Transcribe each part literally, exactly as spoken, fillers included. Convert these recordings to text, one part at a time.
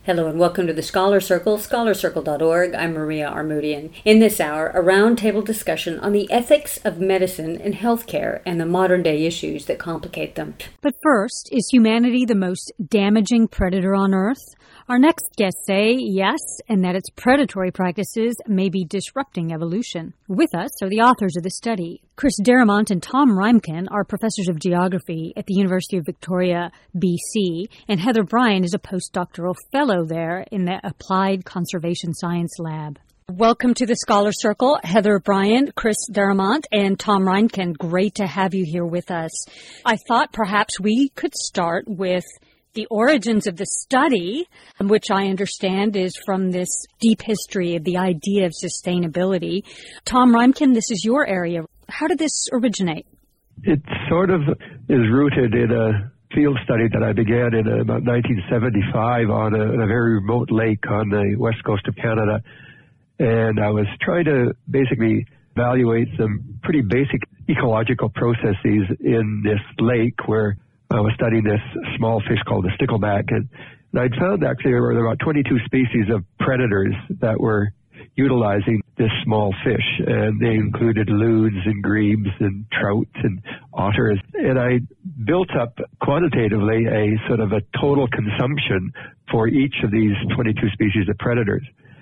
Hello and welcome to the Scholar Circle, scholar circle dot org. I'm Maria Armoudian. In this hour, a roundtable discussion on the ethics of medicine and healthcare and the modern-day issues that complicate them. But first, is humanity the most damaging predator on Earth? Our next guests say yes, and that its predatory practices may be disrupting evolution. With us are the authors of the study. Chris Darramont and Tom Reimken are professors of geography at the University of Victoria, B C, and Heather Bryan is a postdoctoral fellow there in the Applied Conservation Science Lab. Welcome to the Scholar Circle, Heather Bryan, Chris Darramont, and Tom Reimken. Great to have you here with us. I thought perhaps we could start with the origins of the study, which I understand is from this deep history of the idea of sustainability. Tom Reimken, this is your area. How did this originate? It sort of is rooted in a field study that I began in about nineteen seventy-five on a, on a very remote lake on the west coast of Canada. And I was trying to basically evaluate some pretty basic ecological processes in this lake where I was studying this small fish called the stickleback, and, and I'd found actually there were about twenty-two species of predators that were utilizing this small fish, and they included ludes and grebes and trout and otters. And I built up quantitatively a sort of a total consumption for each of these twenty-two species of predators.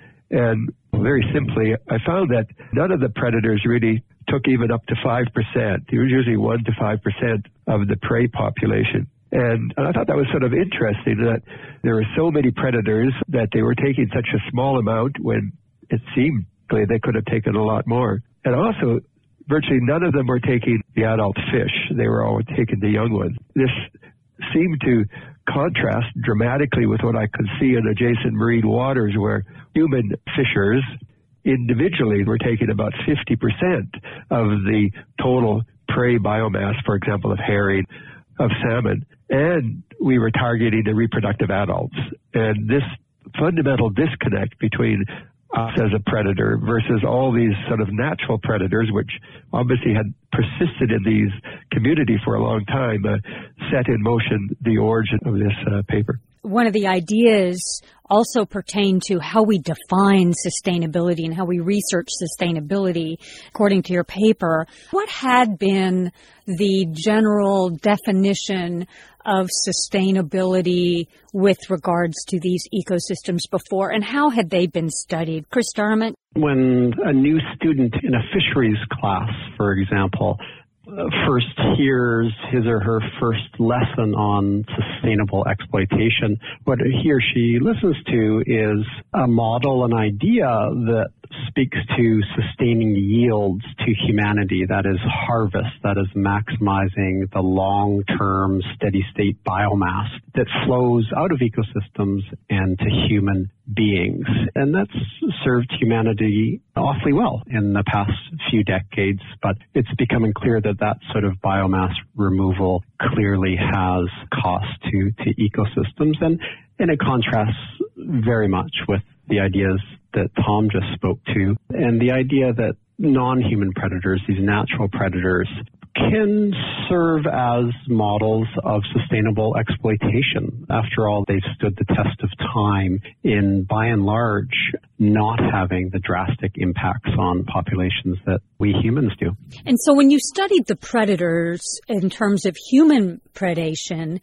And very simply, I found that none of the predators really took even up to five percent. It was usually one to five percent of the prey population. And, and I thought that was sort of interesting that there were so many predators that they were taking such a small amount when it seemed like they could have taken a lot more. And also, virtually none of them were taking the adult fish. They were all taking the young ones. This seemed to contrast dramatically with what I could see in adjacent marine waters where human fishers individually were taking about fifty percent of the total prey biomass, for example, of herring, of salmon, and we were targeting the reproductive adults. And this fundamental disconnect between us as a predator versus all these sort of natural predators, which obviously had persisted in these communities for a long time, uh, set in motion the origin of this uh, paper. One of the ideas also pertain to how we define sustainability and how we research sustainability. According to your paper, what had been the general definition of sustainability with regards to these ecosystems before, and how had they been studied? Chris Darramont? When a new student in a fisheries class, for example, first hears his or her first lesson on sustainable exploitation, what he or she listens to is a model, an idea that speaks to sustaining yields to humanity, that is harvest, that is maximizing the long-term steady-state biomass that flows out of ecosystems and to human beings. And that's served humanity awfully well in the past few decades, but it's becoming clear that that sort of biomass removal clearly has cost to, to ecosystems, and, and it contrasts very much with the ideas that Tom just spoke to, and the idea that non-human predators, these natural predators, can serve as models of sustainable exploitation. After all, they've stood the test of time in, by and large, not having the drastic impacts on populations that we humans do. And so when you studied the predators in terms of human predation,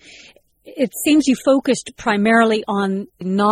it seems you focused primarily on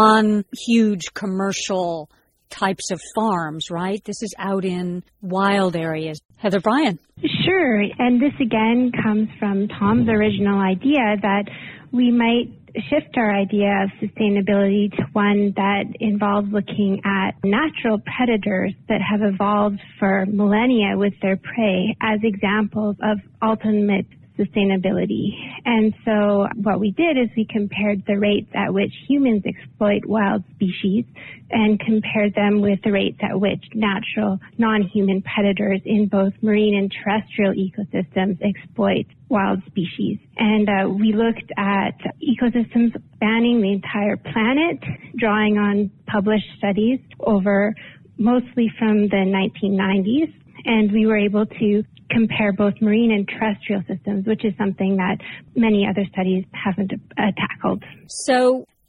non-huge commercial types of farms, right? This is out in wild areas. Heather Bryan. Sure. And this again comes from Tom's original idea that we might shift our idea of sustainability to one that involves looking at natural predators that have evolved for millennia with their prey as examples of ultimate sustainability. And so what we did is we compared the rates at which humans exploit wild species and compared them with the rates at which natural non-human predators in both marine and terrestrial ecosystems exploit wild species. And uh, we looked at ecosystems spanning the entire planet, drawing on published studies over mostly from the nineteen nineties. And we were able to compare both marine and terrestrial systems, which is something that many other studies haven't uh, tackled. So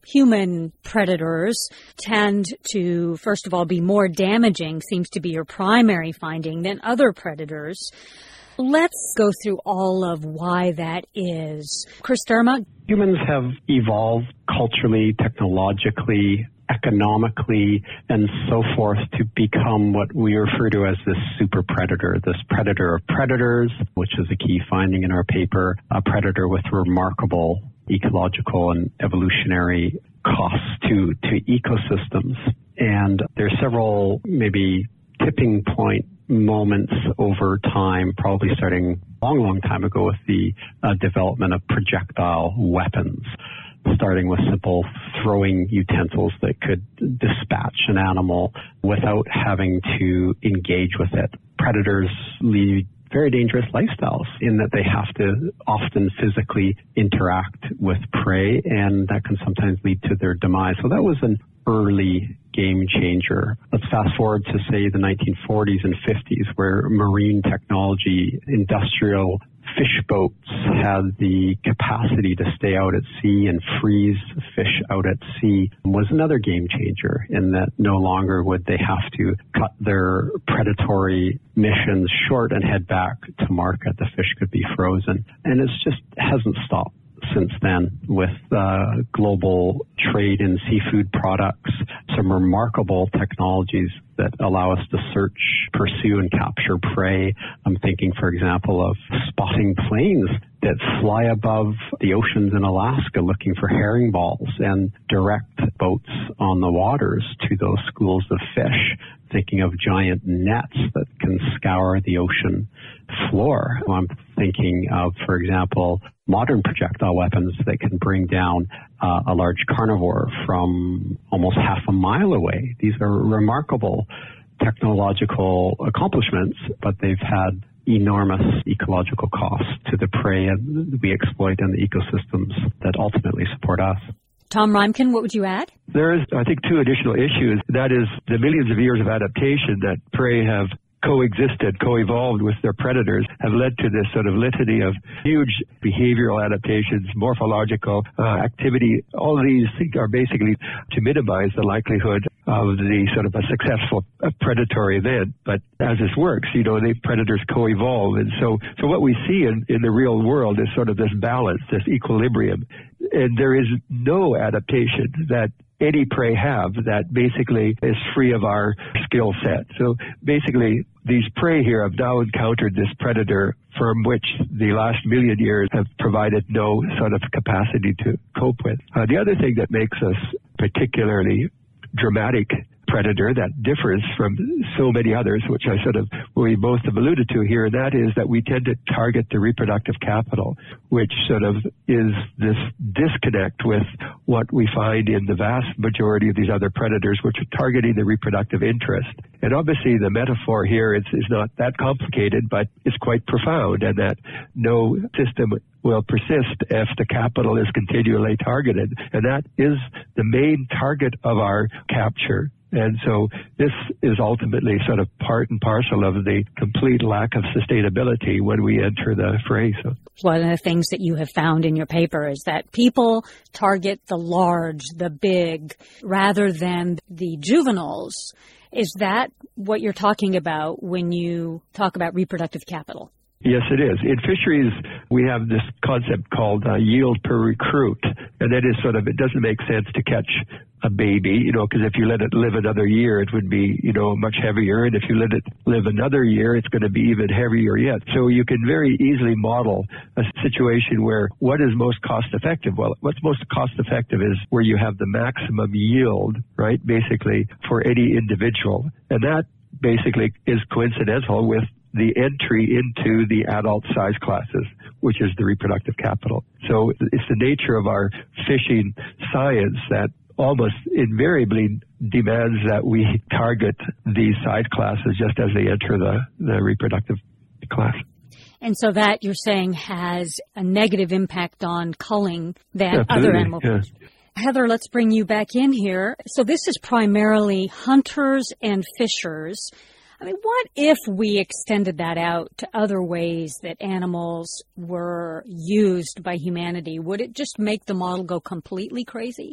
human predators tend to, first of all, be more damaging, seems to be your primary finding, than other predators. Let's go through all of why that is. Chris Dermott? Humans have evolved culturally, technologically, economically, and so forth to become what we refer to as this super predator, this predator of predators, which is a key finding in our paper, a predator with remarkable ecological and evolutionary costs to, to ecosystems. And there are several maybe tipping point moments over time, probably starting a long, long time ago with the uh, development of projectile weapons, starting with simple throwing utensils that could dispatch an animal without having to engage with it. Predators lead very dangerous lifestyles in that they have to often physically interact with prey, and that can sometimes lead to their demise. So that was an early game changer. Let's fast forward to, say, the nineteen forties and fifties, where marine technology, industrial fish boats had the capacity to stay out at sea and freeze fish out at sea, was another game changer in that no longer would they have to cut their predatory missions short and head back to market. The fish could be frozen. And it's just hasn't stopped since then with uh, global trade in seafood products, some remarkable technologies that allow us to search, pursue, and capture prey. I'm thinking, for example, of spotting planes that fly above the oceans in Alaska looking for herring balls and direct boats on the waters to those schools of fish. Thinking of giant nets that can scour the ocean floor. I'm thinking of, for example, modern projectile weapons that can bring down uh, a large carnivore from almost half a mile away. These are remarkable technological accomplishments, but they've had enormous ecological costs to the prey we exploit and the ecosystems that ultimately support us. Tom Reimken, what would you add? There is, I think, two additional issues. That is the millions of years of adaptation that prey have coexisted, co-evolved with their predators, have led to this sort of litany of huge behavioral adaptations, morphological uh, activity. All of these are basically to minimize the likelihood of the sort of a successful uh, predatory event. But as this works, you know, the predators co-evolve. And so, so what we see in, in the real world is sort of this balance, this equilibrium. And there is no adaptation that any prey have that basically is free of our skill set. So basically, these prey here have now encountered this predator from which the last million years have provided no sort of capacity to cope with. Uh, the other thing that makes us particularly dramatic predator that differs from so many others, which I sort of, we both have alluded to here, and that is that we tend to target the reproductive capital, which sort of is this disconnect with what we find in the vast majority of these other predators, which are targeting the reproductive interest. And obviously the metaphor here is, is not that complicated, but it's quite profound, and that no system will persist if the capital is continually targeted. And that is the main target of our capture. And so this is ultimately sort of part and parcel of the complete lack of sustainability when we enter the fray. So one of the things that you have found in your paper is that people target the large, the big, rather than the juveniles. Is that what you're talking about when you talk about reproductive capital? Yes, it is. In fisheries, we have this concept called uh, yield per recruit, and that is sort of, it doesn't make sense to catch a baby, you know, because if you let it live another year, it would be, you know, much heavier, and if you let it live another year, it's going to be even heavier yet. So you can very easily model a situation where what is most cost effective? Well, what's most cost effective is where you have the maximum yield, right, basically, for any individual. And that basically is coincidental with the entry into the adult size classes, which is the reproductive capital. So it's the nature of our fishing science that almost invariably demands that we target these size classes just as they enter the, the reproductive class. And so that, you're saying, has a negative impact on culling than Absolutely, other animal yeah. foods. Heather, let's bring you back in here. So this is primarily hunters and fishers. I mean, what if we extended that out to other ways that animals were used by humanity? Would it just make the model go completely crazy?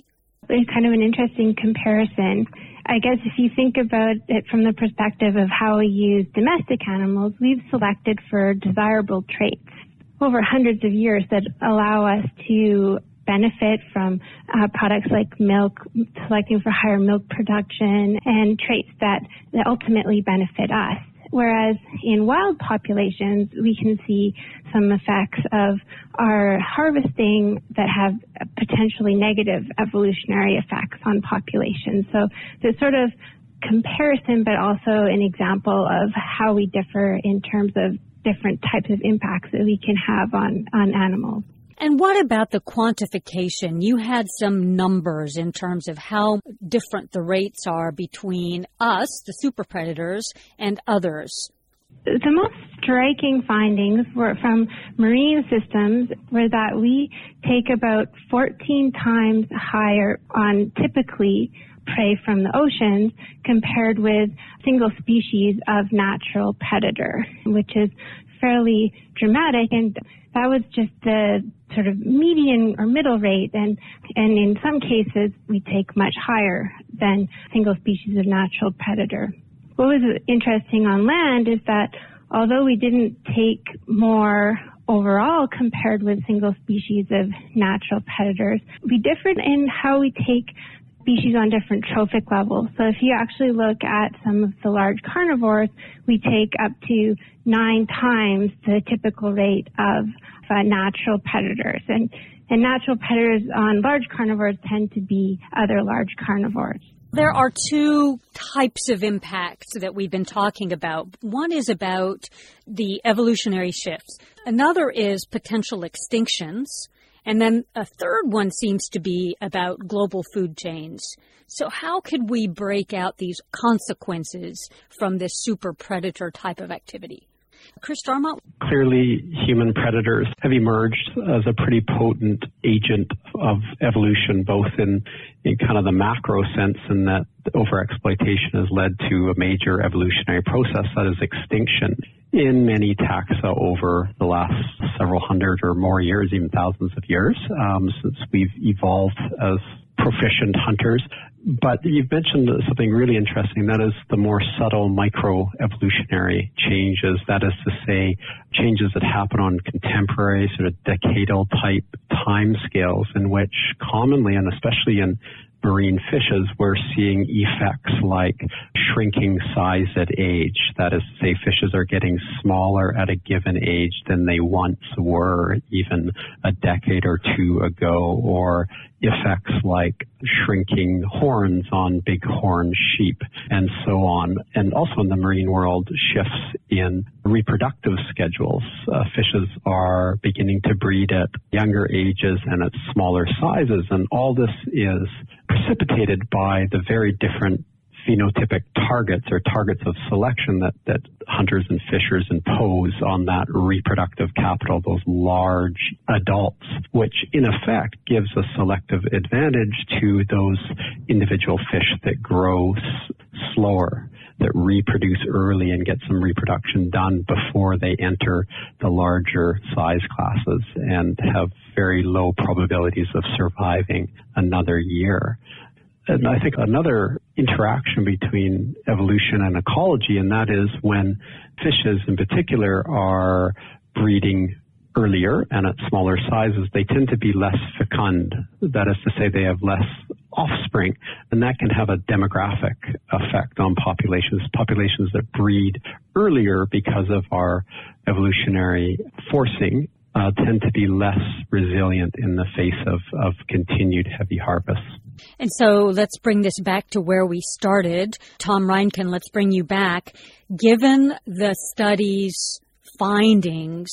It's kind of an interesting comparison. I guess if you think about it from the perspective of how we use domestic animals, we've selected for desirable traits over hundreds of years that allow us to benefit from uh, products like milk, selecting for higher milk production, and traits that, that ultimately benefit us. Whereas in wild populations, we can see some effects of our harvesting that have potentially negative evolutionary effects on populations. So there's sort of comparison, but also an example of how we differ in terms of different types of impacts that we can have on, on animals. And what about the quantification? You had some numbers in terms of how different the rates are between us, the super predators, and others. The most striking findings were from marine systems were that we take about fourteen times higher on typically prey from the oceans compared with single species of natural predator, which is fairly dramatic. And that was just the sort of median or middle rate, and, and in some cases we take much higher than single species of natural predator. What was interesting on land is that although we didn't take more overall compared with single species of natural predators, we differed in how we take species on different trophic levels. So if you actually look at some of the large carnivores, we take up to nine times the typical rate of uh, natural predators. And, and natural predators on large carnivores tend to be other large carnivores. There are two types of impacts that we've been talking about. One is about the evolutionary shifts. Another is potential extinctions. And then a third one seems to be about global food chains. So how could we break out these consequences from this super predator type of activity? Chris Darmont? Clearly, human predators have emerged as a pretty potent agent of evolution, both in, in kind of the macro sense, in that overexploitation has led to a major evolutionary process, that is extinction, in many taxa over the last several hundred or more years, even thousands of years, um, since we've evolved as proficient hunters. But you've mentioned something really interesting, that is the more subtle microevolutionary changes, that is to say, changes that happen on contemporary sort of decadal type time scales, in which commonly, and especially in marine fishes, we're seeing effects like shrinking size at age. That is to say, fishes are getting smaller at a given age than they once were even a decade or two ago, or effects like shrinking horns on bighorn sheep and so on. And also in the marine world, shifts in reproductive schedules. Uh, fishes are beginning to breed at younger ages and at smaller sizes, and all this is precipitated by the very different phenotypic targets or targets of selection that, that hunters and fishers impose on that reproductive capital, those large adults, which in effect gives a selective advantage to those individual fish that grow s- slower, that reproduce early and get some reproduction done before they enter the larger size classes and have very low probabilities of surviving another year. And I think another interaction between evolution and ecology, and that is when fishes in particular are breeding earlier and at smaller sizes, they tend to be less fecund. That is to say, they have less offspring, and that can have a demographic effect on populations. Populations that breed earlier because of our evolutionary forcing uh, tend to be less resilient in the face of, of continued heavy harvests. And so let's bring this back to where we started. Tom Reinken, let's bring you back. Given the study's findings,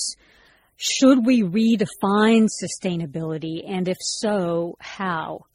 should we redefine sustainability? And if so, how?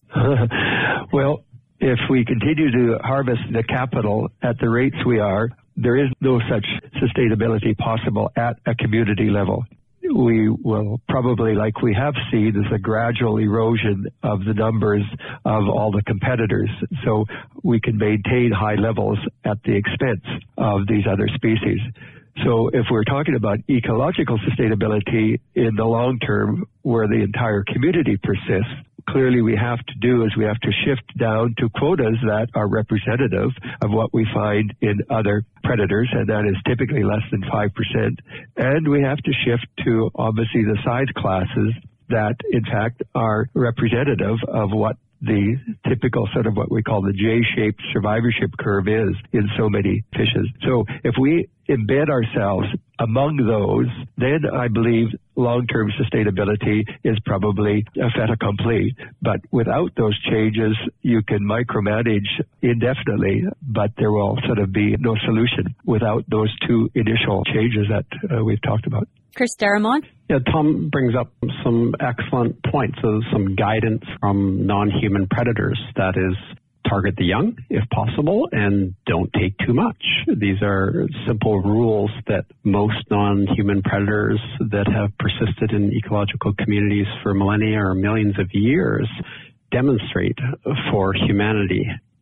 Well, if we continue to harvest the capital at the rates we are, there is no such sustainability possible at a community level. We will probably, like we have seen, is a gradual erosion of the numbers of all the competitors. So we can maintain high levels at the expense of these other species. So if we're talking about ecological sustainability in the long term, where the entire community persists, clearly we have to do is we have to shift down to quotas that are representative of what we find in other predators, and that is typically less than five percent. And we have to shift to, obviously, the size classes that, in fact, are representative of what the typical sort of what we call the J-shaped survivorship curve is in so many fishes. So if we embed ourselves among those, then I believe long-term sustainability is probably a fait accompli. But without those changes, you can micromanage indefinitely, but there will sort of be no solution without those two initial changes that uh, we've talked about. Chris Darramon? Yeah, Tom brings up some excellent points of some guidance from non-human predators. That is, target the young if possible and don't take too much. These are simple rules that most non-human predators that have persisted in ecological communities for millennia or millions of years demonstrate for humanity.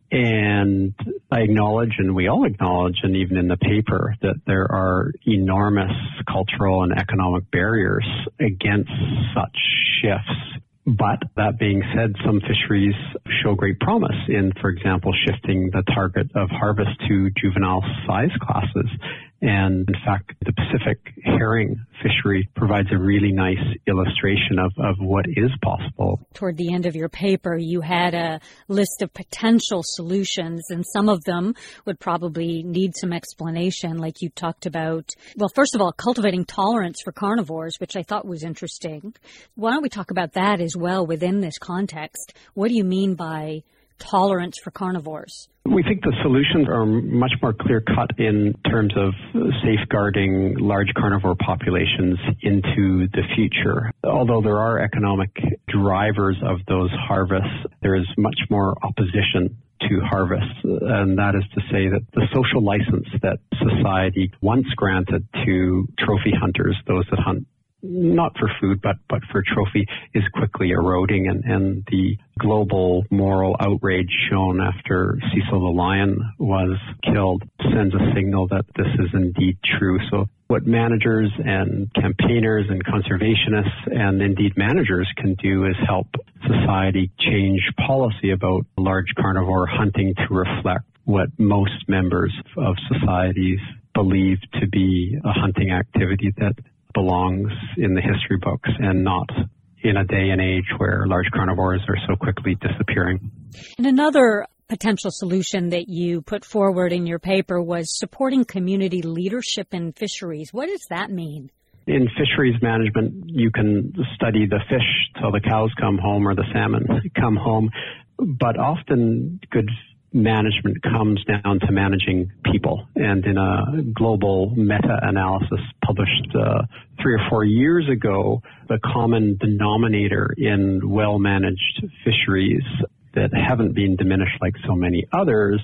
And I acknowledge, and we all acknowledge, and even in the paper, that there are enormous cultural and economic barriers against such shifts. But that being said, some fisheries show great promise in, for example, shifting the target of harvest to juvenile size classes. And in fact, the Pacific herring fishery provides a really nice illustration of, of what is possible. Toward the end of your paper, you had a list of potential solutions, and some of them would probably need some explanation, like you talked about. Well, first of all, cultivating tolerance for carnivores, which I thought was interesting. Why don't we talk about that as well within this context? What do you mean by tolerance for carnivores? We think the solutions are much more clear-cut in terms of safeguarding large carnivore populations into the future. Although there are economic drivers of those harvests, there is much more opposition to harvests, and that is to say that the social license that society once granted to trophy hunters, those that hunt not for food, but, but for trophy, is quickly eroding, and, and the global moral outrage shown after Cecil the lion was killed sends a signal that this is indeed true. So what managers and campaigners and conservationists and indeed managers can do is help society change policy about large carnivore hunting to reflect what most members of societies believe to be a hunting activity that belongs in the history books and not in a day and age where large carnivores are so quickly disappearing. And another potential solution that you put forward in your paper was supporting community leadership in fisheries. What does that mean? In fisheries management, you can study the fish till the cows come home or the salmon come home, but often good management comes down to managing people. And in a global meta-analysis published uh, three or four years ago, the common denominator in well-managed fisheries that haven't been diminished like so many others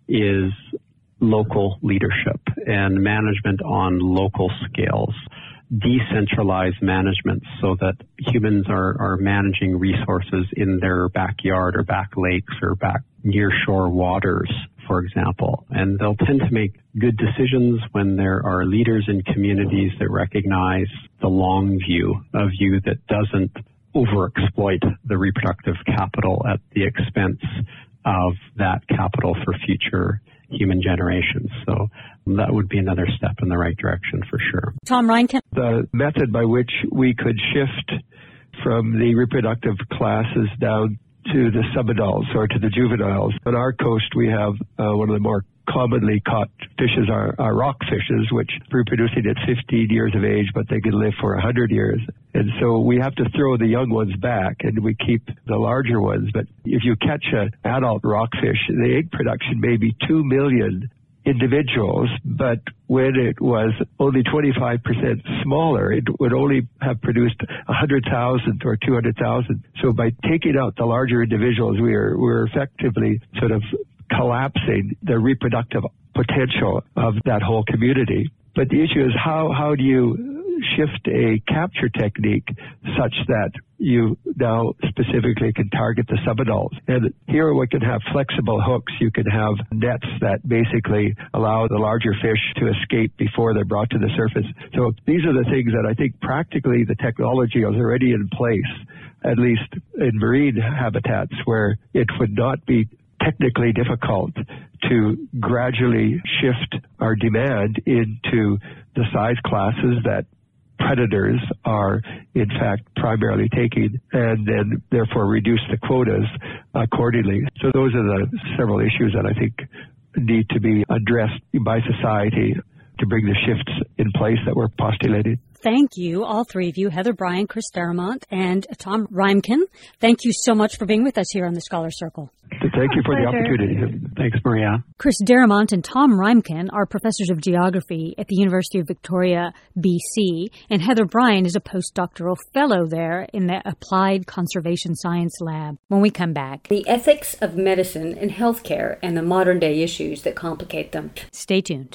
is local leadership and management on local scales. Decentralized management so that humans are, are managing resources in their backyard or back lakes or back near shore waters, for example. And they'll tend to make good decisions when there are leaders in communities that recognize the long view, a view that doesn't overexploit the reproductive capital at the expense of that capital for future human generations. So that would be another step in the right direction for sure. Tom Reinkamp? The method by which we could shift from the reproductive classes down to the subadults or to the juveniles. On our coast, we have uh, one of the more commonly caught fishes are, are rock fishes, which reproducing at fifteen years of age, but they can live for one hundred years. And so we have to throw the young ones back, and we keep the larger ones. But if you catch an adult rockfish, the egg production may be two million individuals, but when it was only twenty-five percent smaller, it would only have produced one hundred thousand or two hundred thousand. So by taking out the larger individuals, we are we're effectively sort of collapsing the reproductive potential of that whole community. But the issue is how, how do you shift a capture technique such that you now specifically can target the subadults? And here we can have flexible hooks. You can have nets that basically allow the larger fish to escape before they're brought to the surface. So these are the things that I think practically the technology is already in place at least in marine habitats, where it would not be technically difficult to gradually shift our demand into the size classes that predators are in fact primarily taking, and then therefore reduce the quotas accordingly. So those are the several issues that I think need to be addressed by society to bring the shifts in place that we're postulating. Thank you, all three of you, Heather Bryan, Chris Darabont, and Tom Reimken. Thank you so much for being with us here on the Scholar Circle. Thank you for the opportunity. Thanks, Maria. Chris Darabont and Tom Reimken are professors of geography at the University of Victoria, B C, and Heather Bryan is a postdoctoral fellow there in the Applied Conservation Science Lab. When we come back, the ethics of medicine and healthcare and the modern-day issues that complicate them. Stay tuned.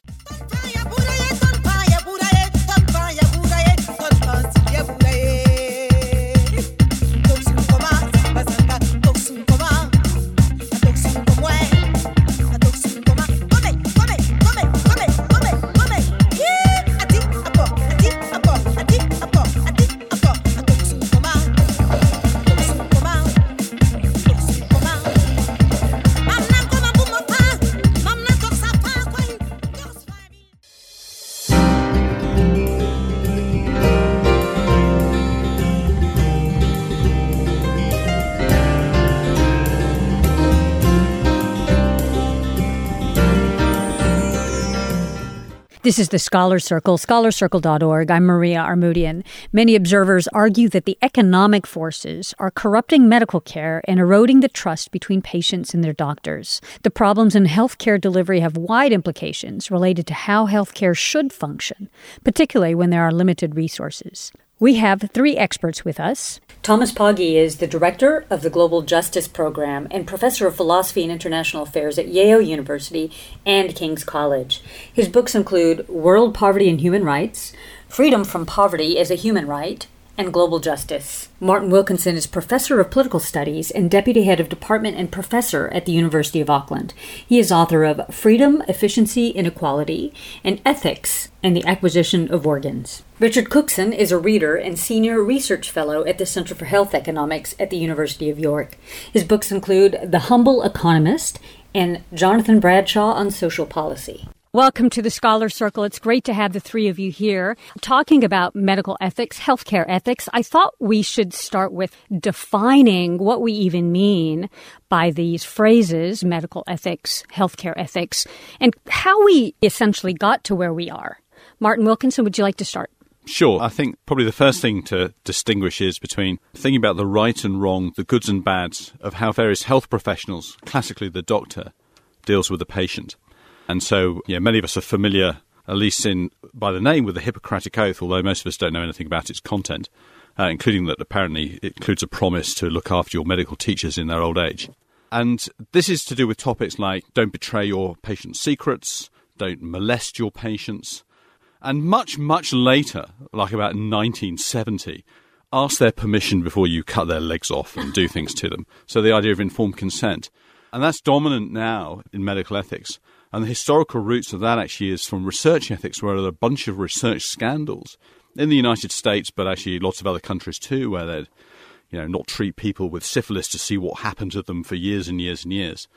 This is the Scholar Circle, scholar circle dot org. I'm Maria Armoudian. Many observers argue that the economic forces are corrupting medical care and eroding the trust between patients and their doctors. The problems in healthcare delivery have wide implications related to how healthcare should function, particularly when there are limited resources. We have three experts with us. Thomas Pogge is the director of the Global Justice Program and professor of philosophy and international affairs at Yale University and King's College. His books include World Poverty and Human Rights, Freedom from Poverty as a Human Right, and Global Justice. Martin Wilkinson is professor of political studies and deputy head of department and professor at the University of Auckland. He is author of Freedom, Efficiency, Inequality, and Ethics and the Acquisition of Organs. Richard Cookson is a reader and senior research fellow at the Center for Health Economics at the University of York. His books include The Humble Economist and Jonathan Bradshaw on Social Policy. Welcome to the Scholar Circle. It's great to have the three of you here talking about medical ethics, healthcare ethics. I thought we should start with defining what we even mean by these phrases, medical ethics, healthcare ethics, and how we essentially got to where we are. Martin Wilkinson, would you like to start? Sure. I think probably the first thing to distinguish is between thinking about the right and wrong, the goods and bads of how various health professionals, classically the doctor, deals with the patient. And so, yeah, many of us are familiar, at least in by the name, with the Hippocratic Oath, although most of us don't know anything about its content, uh, including that apparently it includes a promise to look after your medical teachers in their old age. And this is to do with topics like don't betray your patient's secrets, don't molest your patients, and much, much later, like about nineteen seventy, ask their permission before you cut their legs off and do things to them. So the idea of informed consent. And that's dominant now in medical ethics. And the historical roots of that actually is from research ethics, where there are a bunch of research scandals in the United States, but actually lots of other countries too, where they'd, you know, not treat people with syphilis to see what happened to them for years and years and years.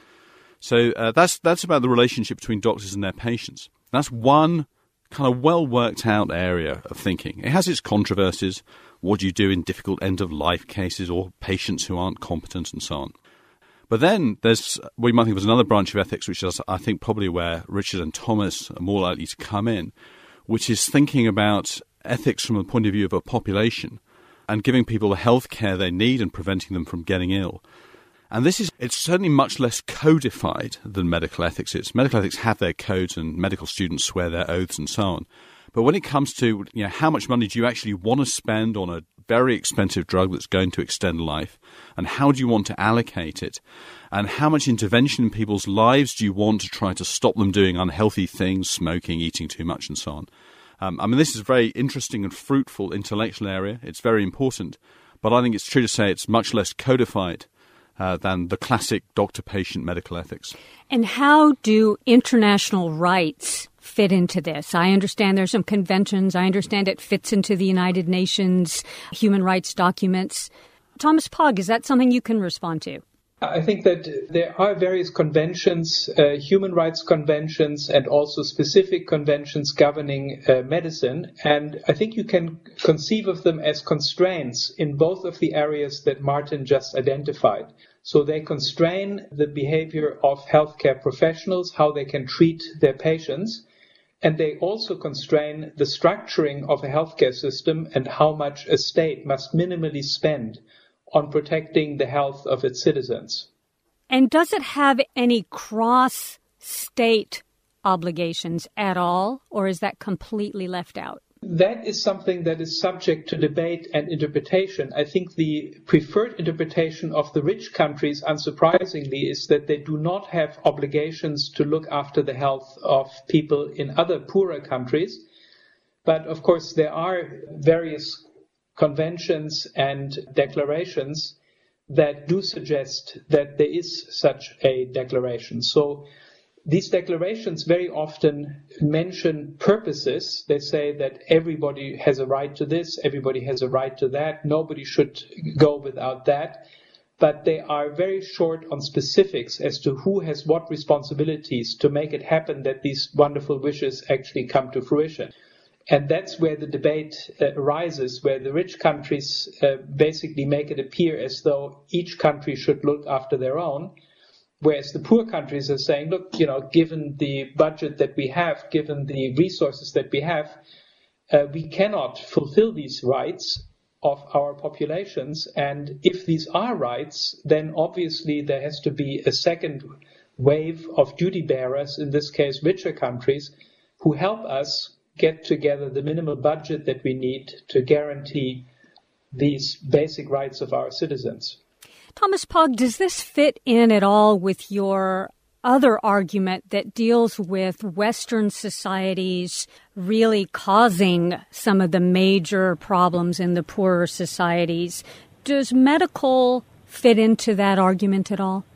So uh, that's that's about the relationship between doctors and their patients. That's one kind of well-worked-out area of thinking. It has its controversies. What do you do in difficult end-of-life cases or patients who aren't competent and so on? But then there's, we might think there's another branch of ethics, which is, I think, probably where Richard and Thomas are more likely to come in, which is thinking about ethics from the point of view of a population and giving people the health care they need and preventing them from getting ill. And this is, it's certainly much less codified than medical ethics is. Medical ethics have their codes and medical students swear their oaths and so on. But when it comes to, you know, how much money do you actually want to spend on a very expensive drug that's going to extend life, and how do you want to allocate it, and how much intervention in people's lives do you want to try to stop them doing unhealthy things, smoking, eating too much, and so on. Um, I mean, this is a very interesting and fruitful intellectual area. It's very important, but I think it's true to say it's much less codified uh, than the classic doctor-patient medical ethics. And how do international rights fit into this? I understand there's some conventions. I understand it fits into the United Nations human rights documents. Thomas Pogge, is that something you can respond to? I think that there are various conventions, uh, human rights conventions, and also specific conventions governing uh, medicine. And I think you can conceive of them as constraints in both of the areas that Martin just identified. So they constrain the behavior of healthcare professionals, how they can treat their patients. And they also constrain the structuring of a healthcare system and how much a state must minimally spend on protecting the health of its citizens. And does it have any cross-state obligations at all, or is that completely left out? That is something that is subject to debate and interpretation. I think the preferred interpretation of the rich countries, unsurprisingly, is that they do not have obligations to look after the health of people in other poorer countries. But of course, there are various conventions and declarations that do suggest that there is such a declaration. So these declarations very often mention purposes. They say that everybody has a right to this, everybody has a right to that, nobody should go without that. But they are very short on specifics as to who has what responsibilities to make it happen that these wonderful wishes actually come to fruition. And that's where the debate uh, arises, where the rich countries uh, basically make it appear as though each country should look after their own, whereas the poor countries are saying, look, you know, given the budget that we have, given the resources that we have, uh, we cannot fulfill these rights of our populations. And if these are rights, then obviously there has to be a second wave of duty bearers, in this case richer countries, who help us get together the minimal budget that we need to guarantee these basic rights of our citizens. Thomas Pogge, does this fit in at all with your other argument that deals with Western societies really causing some of the major problems in the poorer societies? Does medical fit into that argument at all?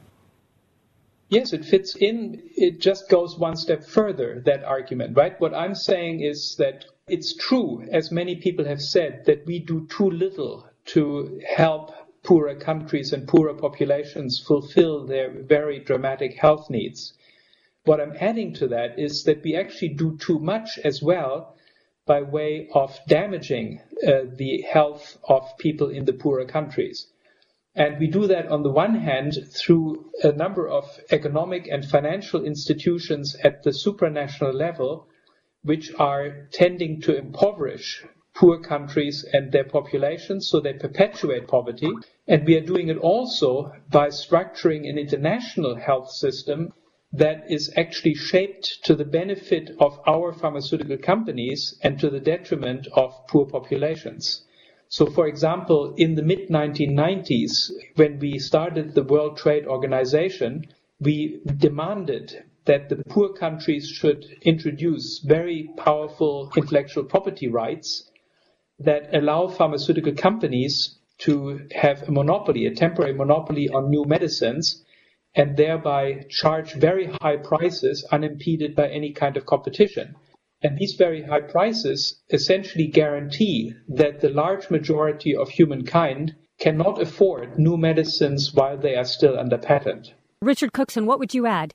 Yes, it fits in. It just goes one step further, that argument, right? What I'm saying is that it's true, as many people have said, that we do too little to help poorer countries and poorer populations fulfill their very dramatic health needs. What I'm adding to that is that we actually do too much as well by way of damaging uh, the health of people in the poorer countries. And we do that on the one hand through a number of economic and financial institutions at the supranational level, which are tending to impoverish poor countries and their populations, so they perpetuate poverty. And we are doing it also by structuring an international health system that is actually shaped to the benefit of our pharmaceutical companies and to the detriment of poor populations. So, for example, in the mid nineteen nineties, when we started the World Trade Organization, we demanded that the poor countries should introduce very powerful intellectual property rights that allow pharmaceutical companies to have a monopoly, a temporary monopoly on new medicines, and thereby charge very high prices unimpeded by any kind of competition. And these very high prices essentially guarantee that the large majority of humankind cannot afford new medicines while they are still under patent. Richard Cookson, what would you add?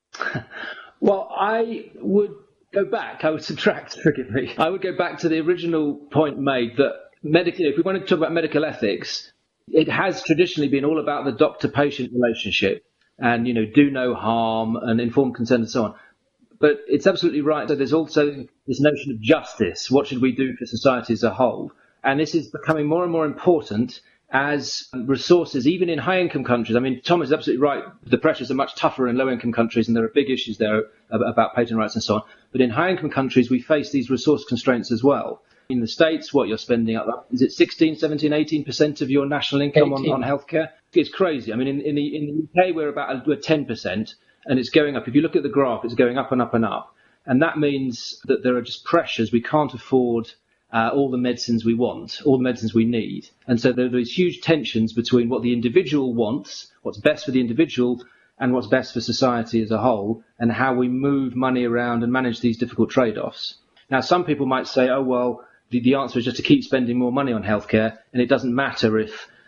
Well, I would go back. I would subtract, forgive me. I would go back to the original point made that medical, if we want to talk about medical ethics, it has traditionally been all about the doctor-patient relationship and, you know, do no harm and informed consent and so on. But it's absolutely right. So there's also this notion of justice. What should we do for society as a whole? And this is becoming more and more important as resources, even in high-income countries. I mean, Thomas is absolutely right. The pressures are much tougher in low-income countries, and there are big issues there about patent rights and so on. But in high-income countries, we face these resource constraints as well. In the States, what you're spending up, is it sixteen, seventeen, eighteen percent of your national income on, on healthcare? It's crazy. I mean, in, in, the, in the U K, we're about we're ten percent. And it's going up. If you look at the graph, it's going up and up and up. And that means that there are just pressures. We can't afford uh, all the medicines we want, all the medicines we need. And so there are these huge tensions between what the individual wants, what's best for the individual, and what's best for society as a whole, and how we move money around and manage these difficult trade-offs. Now, some people might say, oh, well, the, the answer is just to keep spending more money on healthcare, and it doesn't matter if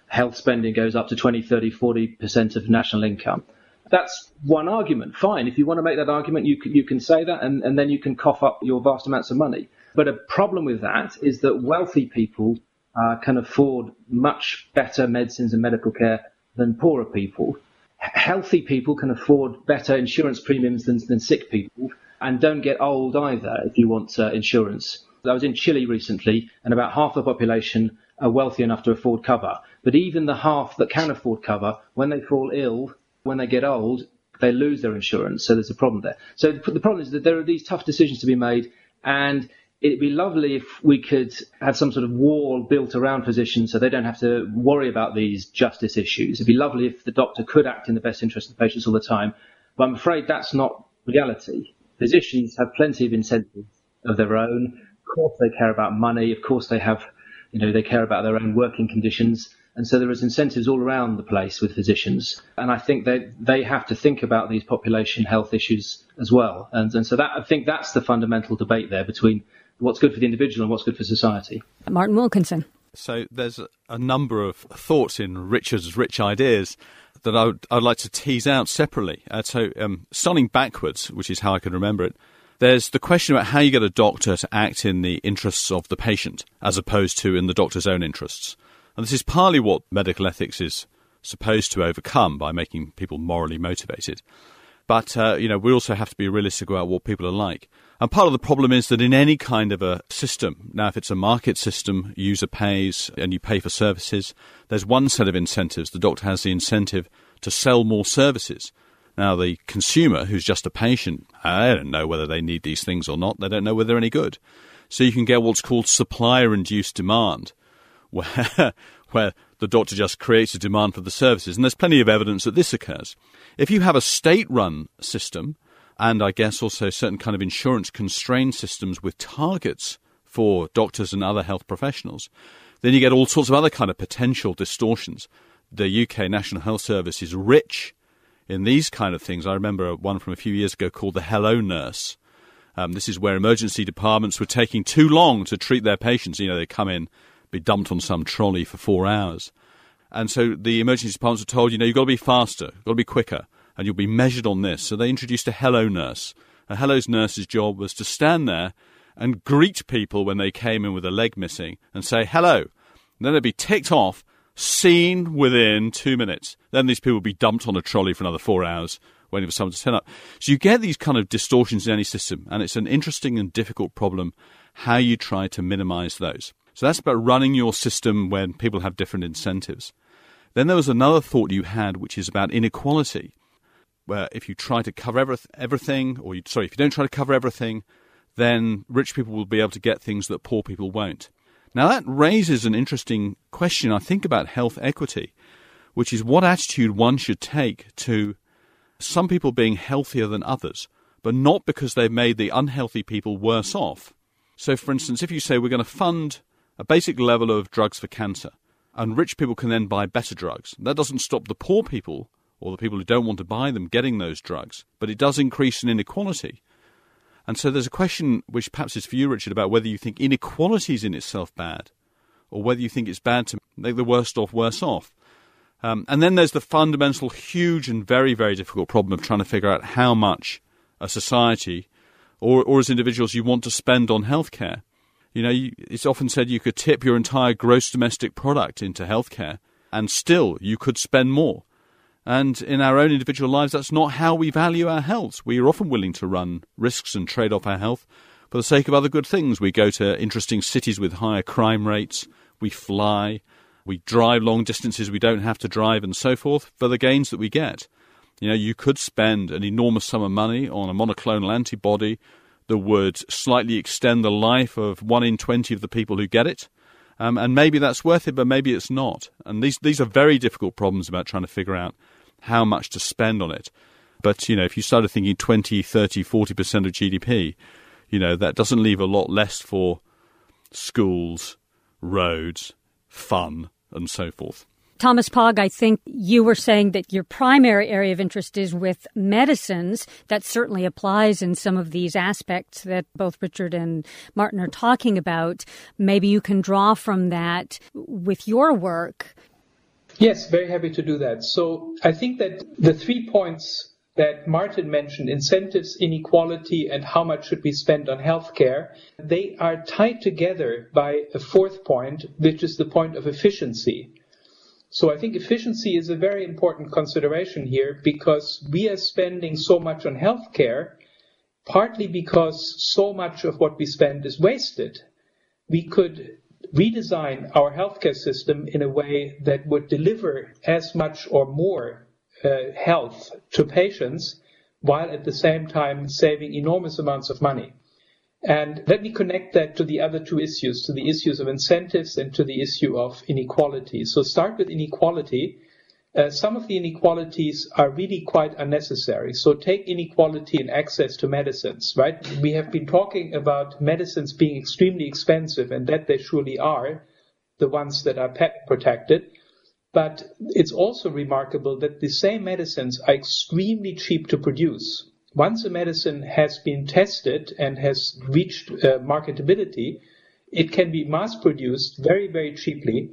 health spending goes up to twenty, thirty, forty percent of national income. That's one argument. Fine. If you want to make that argument, you can, you can say that, and, and then you can cough up your vast amounts of money. But a problem with that is that wealthy people uh, can afford much better medicines and medical care than poorer people. Healthy people can afford better insurance premiums than, than sick people, and don't get old either if you want uh, insurance. I was in Chile recently, and about half the population are wealthy enough to afford cover. But even the half that can afford cover, when they fall ill, when they get old, they lose their insurance. So there's a problem there. So the problem is that there are these tough decisions to be made, and it'd be lovely if we could have some sort of wall built around physicians so they don't have to worry about these justice issues. It'd be lovely if the doctor could act in the best interest of the patients all the time. But I'm afraid that's not reality. Physicians have plenty of incentives of their own. Of course they care about money. Of course they have, you know, they care about their own working conditions. And so there is incentives all around the place with physicians. And I think that they have to think about these population health issues as well. And, and so that, I think that's the fundamental debate there between what's good for the individual and what's good for society. Martin Wilkinson. So there's a number of thoughts in Richard's rich ideas that I would, I'd like to tease out separately. Uh, so um, starting backwards, which is how I can remember it, there's the question about how you get a doctor to act in the interests of the patient as opposed to in the doctor's own interests. And this is partly what medical ethics is supposed to overcome by making people morally motivated. But, uh, you know, we also have to be realistic about what people are like. And part of the problem is that in any kind of a system, now if it's a market system, user pays and you pay for services, there's one set of incentives. The doctor has the incentive to sell more services. Now the consumer, who's just a patient, I don't know whether they need these things or not. They don't know whether they're any good. So you can get what's called supplier-induced demand, where where the doctor just creates a demand for the services. And there's plenty of evidence that this occurs. If you have a state-run system, and I guess also certain kind of insurance-constrained systems with targets for doctors and other health professionals, then you get all sorts of other kind of potential distortions. The U K National Health Service is rich in these kind of things. I remember one from a few years ago called the Hello Nurse. Um, this is where emergency departments were taking too long to treat their patients. You know, they come in, be dumped on some trolley for four hours. And so the emergency departments were told, you know, you've got to be faster, you've got to be quicker, and you'll be measured on this. So they introduced a Hello Nurse. A Hello Nurse's job was to stand there and greet people when they came in with a leg missing and say, hello. And then they'd be ticked off, seen within two minutes. Then these people would be dumped on a trolley for another four hours waiting for someone to turn up. So you get these kind of distortions in any system, and it's an interesting and difficult problem how you try to minimize those. So that's about running your system when people have different incentives. Then there was another thought you had, which is about inequality, where if you try to cover every, everything, or you, sorry, if you don't try to cover everything, then rich people will be able to get things that poor people won't. Now that raises an interesting question, I think, about health equity, which is what attitude one should take to some people being healthier than others, but not because they've made the unhealthy people worse off. So, for instance, if you say we're going to fund a basic level of drugs for cancer, and rich people can then buy better drugs, that doesn't stop the poor people, or the people who don't want to buy them, getting those drugs, but it does increase an inequality. And so there's a question, which perhaps is for you, Richard, about whether you think inequality is in itself bad, or whether you think it's bad to make the worst off worse off. Um, and then there's the fundamental, huge and very, very difficult problem of trying to figure out how much a society, or, or as individuals, you want to spend on healthcare. You know, you, it's often said you could tip your entire gross domestic product into healthcare, and still you could spend more. And in our own individual lives, that's not how we value our health. We are often willing to run risks and trade off our health for the sake of other good things. We go to interesting cities with higher crime rates. We fly. We drive long distances we don't have to drive and so forth for the gains that we get. You know, you could spend an enormous sum of money on a monoclonal antibody that would slightly extend the life of one in twenty of the people who get it. Um, and maybe that's worth it, but maybe it's not. And these these are very difficult problems about trying to figure out how much to spend on it. But, you know, if you started thinking twenty, thirty, forty percent of G D P, you know, that doesn't leave a lot less for schools, roads, fun, and so forth. Thomas Pogge, I think you were saying that your primary area of interest is with medicines. That certainly applies in some of these aspects that both Richard and Martin are talking about. Maybe you can draw from that with your work. Yes, very happy to do that. So I think that the three points that Martin mentioned, incentives, inequality, and how much should be spent on healthcare, they are tied together by a fourth point, which is the point of efficiency. So I think efficiency is a very important consideration here, because we are spending so much on healthcare, partly because so much of what we spend is wasted. We could redesign our healthcare system in a way that would deliver as much or more uh, health to patients, while at the same time saving enormous amounts of money. And let me connect that to the other two issues, to the issues of incentives and to the issue of inequality. So start with inequality. Uh, some of the inequalities are really quite unnecessary. So take inequality in access to medicines, right? We have been talking about medicines being extremely expensive, and that they surely are, the ones that are patent protected. But it's also remarkable that the same medicines are extremely cheap to produce. Once a medicine has been tested and has reached uh, marketability, it can be mass-produced very, very cheaply.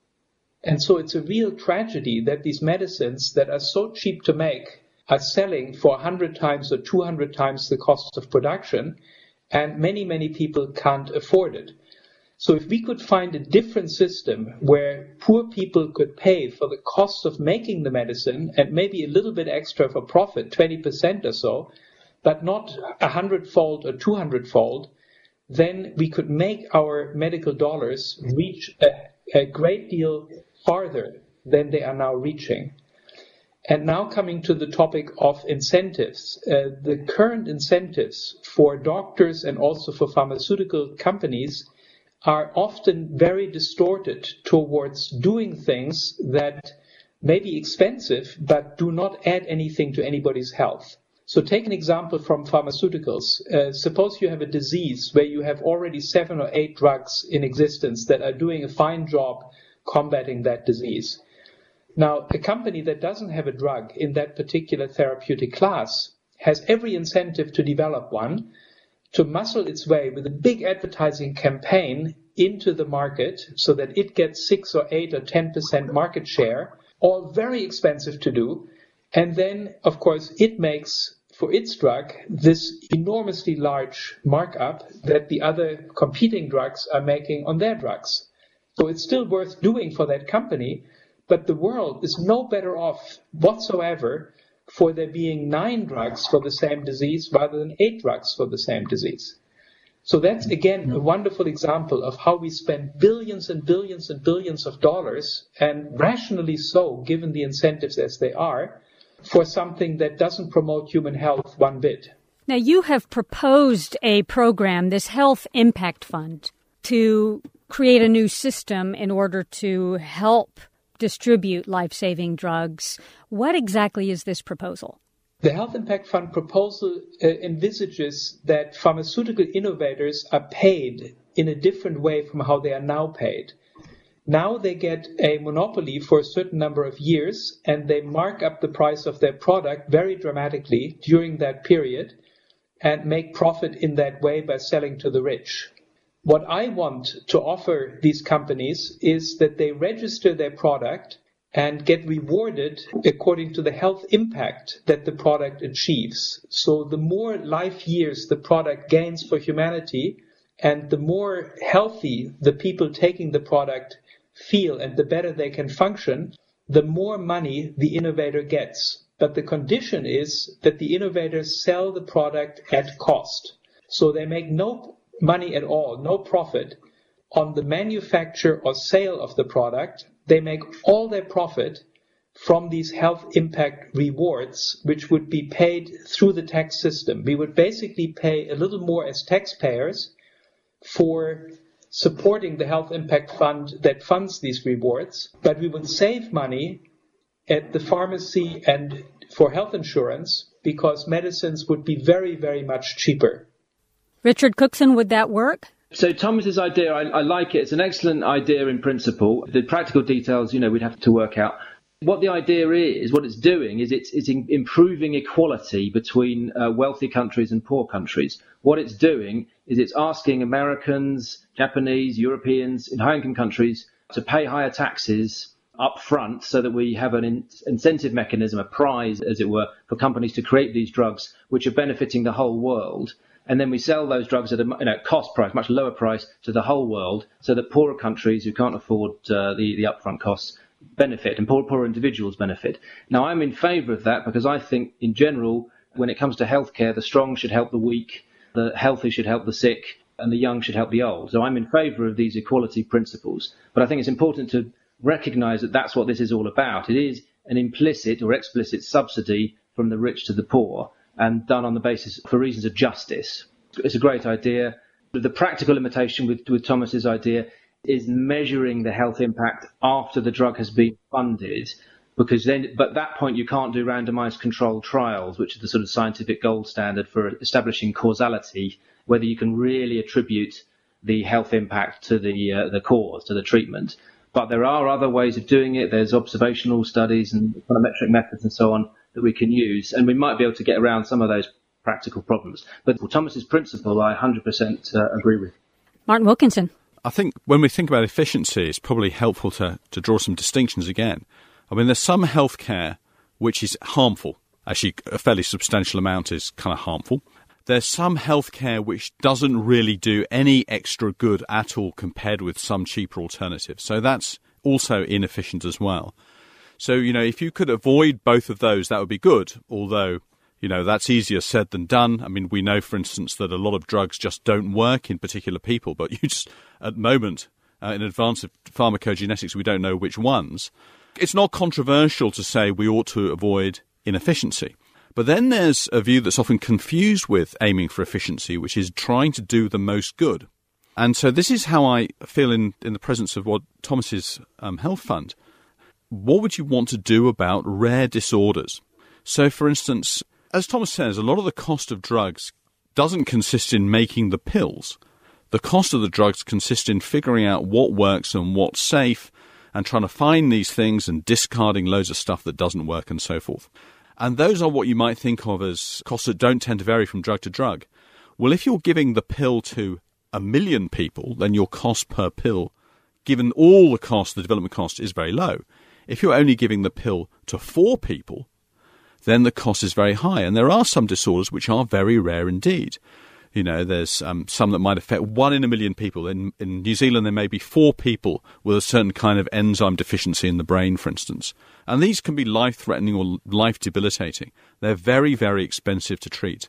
And so it's a real tragedy that these medicines that are so cheap to make are selling for one hundred times or two hundred times the cost of production, and many, many people can't afford it. So if we could find a different system where poor people could pay for the cost of making the medicine and maybe a little bit extra for profit, twenty percent or so, but not a hundredfold or two hundredfold, then we could make our medical dollars reach a, a great deal farther than they are now reaching. And now coming to the topic of incentives, uh, the current incentives for doctors and also for pharmaceutical companies are often very distorted towards doing things that may be expensive but do not add anything to anybody's health. So take an example from pharmaceuticals. Uh, suppose you have a disease where you have already seven or eight drugs in existence that are doing a fine job combating that disease. Now, a company that doesn't have a drug in that particular therapeutic class has every incentive to develop one, to muscle its way with a big advertising campaign into the market so that it gets six or eight or ten percent market share, all very expensive to do. And then, of course, it makes for its drug this enormously large markup that the other competing drugs are making on their drugs. So it's still worth doing for that company, but the world is no better off whatsoever for there being nine drugs for the same disease rather than eight drugs for the same disease. So that's, again, a wonderful example of how we spend billions and billions and billions of dollars, and rationally so, given the incentives as they are, for something that doesn't promote human health one bit. Now, you have proposed a program, this Health Impact Fund, to create a new system in order to help distribute life-saving drugs. What exactly is this proposal? The Health Impact Fund proposal uh, envisages that pharmaceutical innovators are paid in a different way from how they are now paid. Now they get a monopoly for a certain number of years, and they mark up the price of their product very dramatically during that period and make profit in that way by selling to the rich. What I want to offer these companies is that they register their product and get rewarded according to the health impact that the product achieves. So the more life years the product gains for humanity, and the more healthy the people taking the product feel and the better they can function, the more money the innovator gets. But the condition is that the innovators sell the product at cost. So they make no money at all, no profit on the manufacture or sale of the product. They make all their profit from these health impact rewards, which would be paid through the tax system. We would basically pay a little more as taxpayers for supporting the Health Impact Fund that funds these rewards, but we would save money at the pharmacy and for health insurance because medicines would be very, very much cheaper. Richard Cookson, would that work? So Thomas's idea, I, I like it. It's an excellent idea in principle. The practical details, you know, we'd have to work out. What the idea is, what it's doing is it's, it's in, improving equality between uh, wealthy countries and poor countries. What it's doing is it's asking Americans, Japanese, Europeans in high-income countries to pay higher taxes up front so that we have an in- incentive mechanism, a prize, as it were, for companies to create these drugs which are benefiting the whole world. And then we sell those drugs at a you know, cost price, much lower price to the whole world, so that poorer countries who can't afford uh, the, the upfront costs benefit, and poor, poorer individuals benefit. Now, I'm in favour of that because I think, in general, when it comes to healthcare, the strong should help the weak, the healthy should help the sick, and the young should help the old. So I'm in favour of these equality principles. But I think it's important to recognise that that's what this is all about. It is an implicit or explicit subsidy from the rich to the poor, and done on the basis for reasons of justice. It's a great idea. The practical limitation with, with Thomas's idea is measuring the health impact after the drug has been funded, because then, but at that point you can't do randomized controlled trials, which is the sort of scientific gold standard for establishing causality, whether you can really attribute the health impact to the uh, the cause, to the treatment. But there are other ways of doing it. There's observational studies and econometric methods and so on that we can use, and we might be able to get around some of those practical problems. But for Thomas's principle, I one hundred percent uh, agree with. Martin Wilkinson. I think when we think about efficiency, it's probably helpful to, to draw some distinctions again. I mean, there's some healthcare which is harmful. Actually, a fairly substantial amount is kind of harmful. There's some healthcare which doesn't really do any extra good at all compared with some cheaper alternatives. So that's also inefficient as well. So, you know, if you could avoid both of those, that would be good, although, you know, that's easier said than done. I mean, we know, for instance, that a lot of drugs just don't work in particular people, but you just, at the moment, uh, in advance of pharmacogenetics, we don't know which ones. It's not controversial to say we ought to avoid inefficiency. But then there's a view that's often confused with aiming for efficiency, which is trying to do the most good. And so this is how I feel in, in the presence of what Thomas's um, Health Fund. What would you want to do about rare disorders? So, for instance, as Thomas says, a lot of the cost of drugs doesn't consist in making the pills. The cost of the drugs consists in figuring out what works and what's safe and trying to find these things and discarding loads of stuff that doesn't work and so forth. And those are what you might think of as costs that don't tend to vary from drug to drug. Well, if you're giving the pill to a million people, then your cost per pill, given all the cost, the development cost, is very low. If you're only giving the pill to four people, then the cost is very high. And there are some disorders which are very rare indeed. You know, there's um, some that might affect one in a million people. In, in New Zealand, there may be four people with a certain kind of enzyme deficiency in the brain, for instance. And these can be life-threatening or life-debilitating. They're very, very expensive to treat.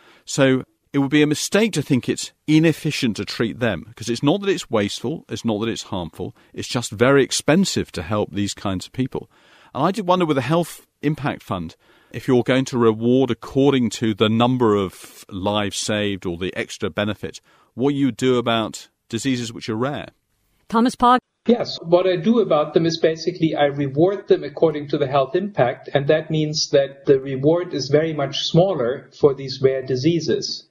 So it would be a mistake to think it's inefficient to treat them, because it's not that it's wasteful, it's not that it's harmful, it's just very expensive to help these kinds of people. And I did wonder with the Health Impact Fund, if you're going to reward according to the number of lives saved or the extra benefit, what you do about diseases which are rare. Thomas Pogge. Yes, what I do about them is basically I reward them according to the health impact, and that means that the reward is very much smaller for these rare diseases.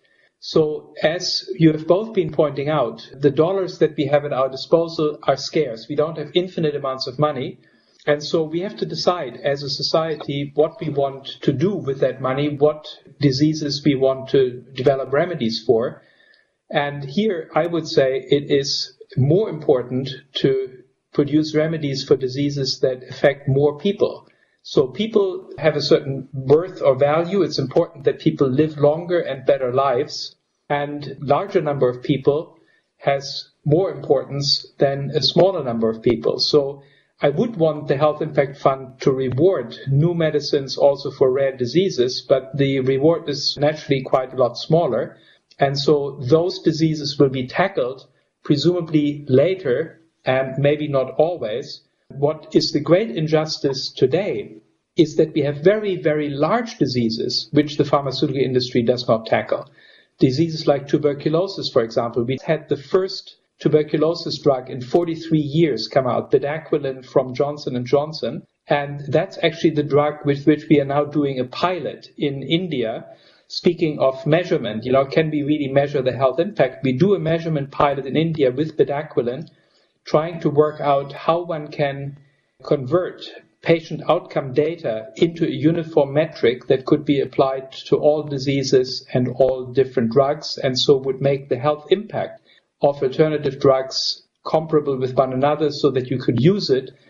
So as you have both been pointing out, the dollars that we have at our disposal are scarce. We don't have infinite amounts of money. And so we have to decide as a society what we want to do with that money, what diseases we want to develop remedies for. And here I would say it is more important to produce remedies for diseases that affect more people. So people have a certain worth or value. It's important that people live longer and better lives. And larger number of people has more importance than a smaller number of people. So I would want the Health Impact Fund to reward new medicines also for rare diseases, but the reward is naturally quite a lot smaller. And so those diseases will be tackled presumably later and maybe not always. What is the great injustice today is that we have very, very large diseases which the pharmaceutical industry does not tackle. Diseases like tuberculosis, for example. We had the first tuberculosis drug in forty-three years come out, bedaquiline from Johnson and Johnson. And that's actually the drug with which we are now doing a pilot in India. Speaking of measurement, you know, can we really measure the health impact? We do a measurement pilot in India with bedaquiline, trying to work out how one can convert patient outcome data into a uniform metric that could be applied to all diseases and all different drugs, and so would make the health impact of alternative drugs comparable with one another so that you could use it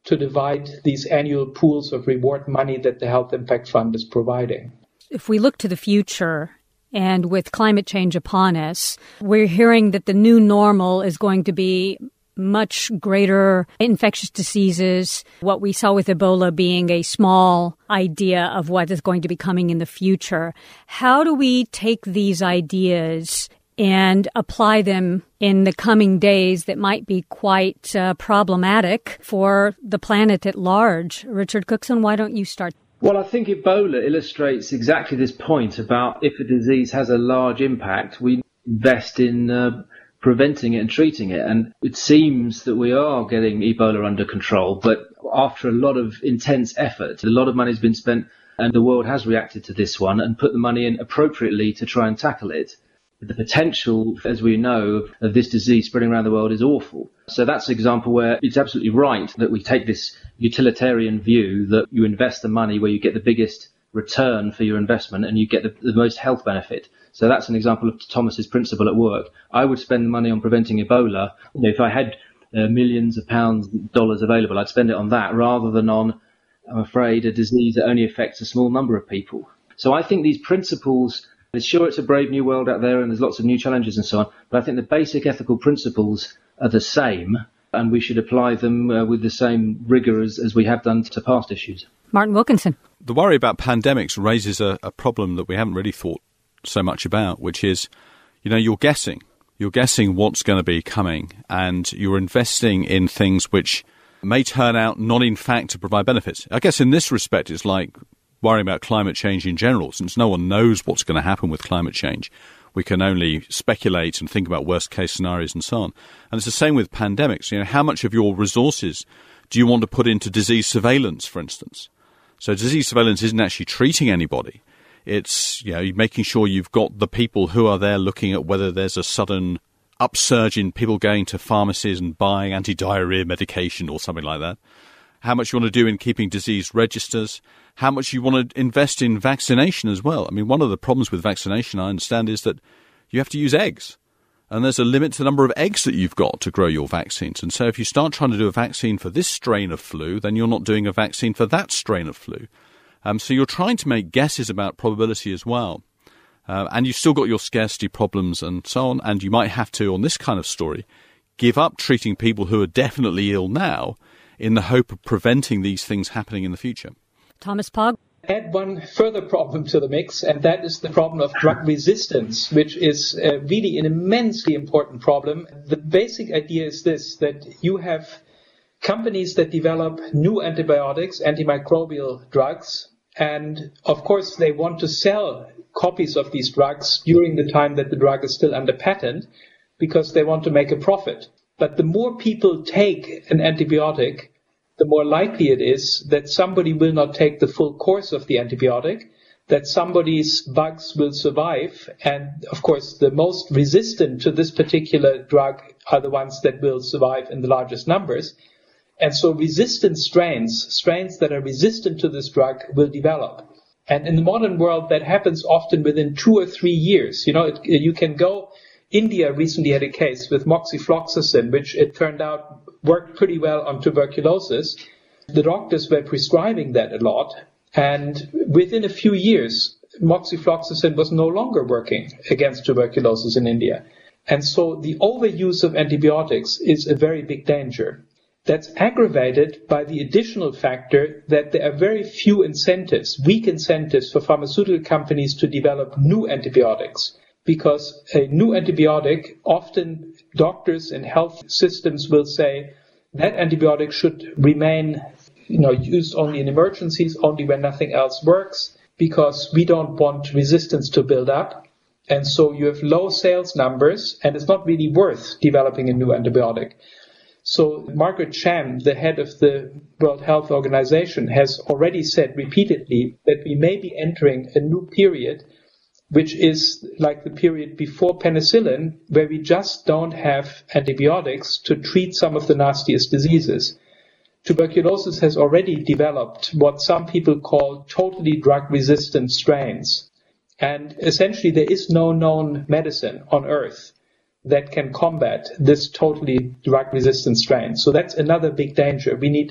to divide these annual pools of reward money that the Health Impact Fund is providing. If we look to the future, and with climate change upon us, we're hearing that the new normal is going to be much greater infectious diseases, what we saw with Ebola being a small idea of what is going to be coming in the future. How do we take these ideas and apply them in the coming days that might be quite uh, problematic for the planet at large? Richard Cookson, why don't you start? Well, I think Ebola illustrates exactly this point about if a disease has a large impact, we invest in uh, preventing it and treating it. And it seems that we are getting Ebola under control, but after a lot of intense effort, a lot of money has been spent, and the world has reacted to this one and put the money in appropriately to try and tackle it. The potential, as we know, of this disease spreading around the world is awful. So that's an example where it's absolutely right that we take this utilitarian view that you invest the money where you get the biggest return for your investment and you get the, the most health benefit. So that's an example of Thomas's principle at work. I would spend the money on preventing Ebola. You know, if I had uh, millions of pounds, dollars available, I'd spend it on that rather than on, I'm afraid, a disease that only affects a small number of people. So I think these principles, it's sure it's a brave new world out there and there's lots of new challenges and so on, but I think the basic ethical principles are the same and we should apply them uh, with the same rigour as, as we have done to past issues. Martin Wilkinson. The worry about pandemics raises a, a problem that we haven't really thought so much about, which is, you know, you're guessing. You're guessing what's going to be coming and you're investing in things which may turn out not in fact to provide benefits. I guess in this respect it's like worrying about climate change in general, since no one knows what's going to happen with climate change. We can only speculate and think about worst case scenarios and so on. And it's the same with pandemics. You know, how much of your resources do you want to put into disease surveillance, for instance? So disease surveillance isn't actually treating anybody. It's, you know, making sure you've got the people who are there looking at whether there's a sudden upsurge in people going to pharmacies and buying anti-diarrhea medication or something like that. How much you want to do in keeping disease registers, how much you want to invest in vaccination as well. I mean, one of the problems with vaccination, I understand, is that you have to use eggs. And there's a limit to the number of eggs that you've got to grow your vaccines. And so if you start trying to do a vaccine for this strain of flu, then you're not doing a vaccine for that strain of flu. Um, so you're trying to make guesses about probability as well. Uh, and you've still got your scarcity problems and so on. And you might have to, on this kind of story, give up treating people who are definitely ill now in the hope of preventing these things happening in the future. Thomas Pogge. Add one further problem to the mix, and that is the problem of drug resistance, which is uh, really an immensely important problem. The basic idea is this, that you have companies that develop new antibiotics, antimicrobial drugs, and of course they want to sell copies of these drugs during the time that the drug is still under patent because they want to make a profit. But the more people take an antibiotic, the more likely it is that somebody will not take the full course of the antibiotic, that somebody's bugs will survive. And of course, the most resistant to this particular drug are the ones that will survive in the largest numbers. And so resistant strains, strains that are resistant to this drug, will develop. And in the modern world, that happens often within two or three years. You know, it, you can go, India recently had a case with moxifloxacin, which it turned out worked pretty well on tuberculosis. The doctors were prescribing that a lot. And within a few years, moxifloxacin was no longer working against tuberculosis in India. And so the overuse of antibiotics is a very big danger. That's aggravated by the additional factor that there are very few incentives, weak incentives for pharmaceutical companies to develop new antibiotics. Because a new antibiotic, often doctors and health systems will say that antibiotic should remain, you know, used only in emergencies, only when nothing else works, because we don't want resistance to build up. And so you have low sales numbers, and it's not really worth developing a new antibiotic. So Margaret Chan, the head of the World Health Organization, has already said repeatedly that we may be entering a new period, which is like the period before penicillin, where we just don't have antibiotics to treat some of the nastiest diseases. Tuberculosis has already developed what some people call totally drug-resistant strains. And essentially there is no known medicine on Earth that can combat this totally drug-resistant strain. So that's another big danger. We need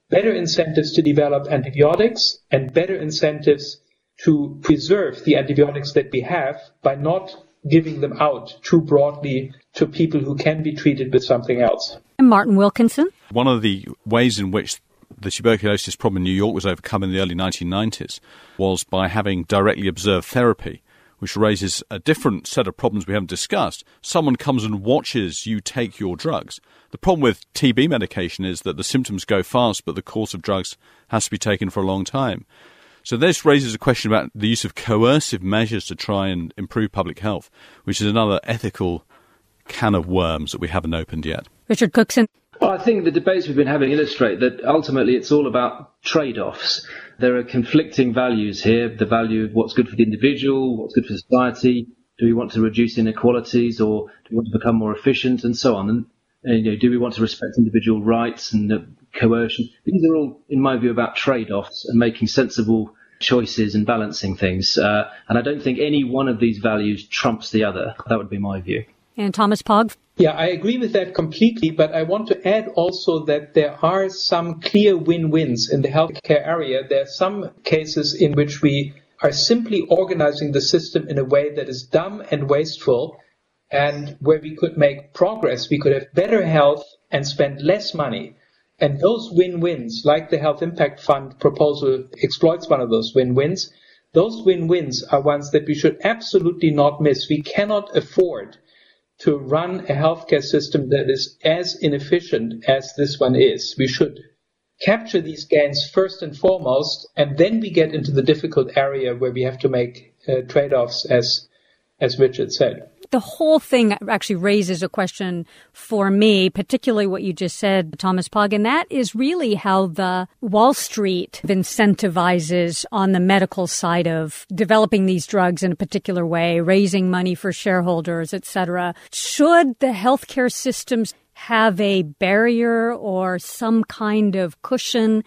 better incentives to develop antibiotics and better incentives to preserve the antibiotics that we have by not giving them out too broadly to people who can be treated with something else. And Martin Wilkinson? One of the ways in which the tuberculosis problem in New York was overcome in the early nineteen nineties was by having directly observed therapy, which raises a different set of problems we haven't discussed. Someone comes and watches you take your drugs. The problem with T B medication is that the symptoms go fast, but the course of drugs has to be taken for a long time. So this raises a question about the use of coercive measures to try and improve public health, which is another ethical can of worms that we haven't opened yet. Richard Cookson? Well, I think the debates we've been having illustrate that ultimately it's all about trade-offs. There are conflicting values here, the value of what's good for the individual, what's good for society. Do we want to reduce inequalities, or do we want to become more efficient, and so on? And, and you know, do we want to respect individual rights and uh, coercion? These are all, in my view, about trade-offs and making sensible choices and balancing things. Uh, and I don't think any one of these values trumps the other. That would be my view. And Thomas Pogge? Yeah, I agree with that completely, but I want to add also that there are some clear win-wins in the healthcare area. There are some cases in which we are simply organizing the system in a way that is dumb and wasteful, and where we could make progress. We could have better health and spend less money. And those win-wins, like the Health Impact Fund proposal exploits one of those win-wins, those win-wins are ones that we should absolutely not miss. We cannot afford to run a healthcare system that is as inefficient as this one is. We should capture these gains first and foremost, and then we get into the difficult area where we have to make uh, trade-offs, as as Richard said. The whole thing actually raises a question for me, particularly what you just said, Thomas Pogge, and that is really how the Wall Street incentivizes on the medical side of developing these drugs in a particular way, raising money for shareholders, et cetera. Should the healthcare systems have a barrier or some kind of cushion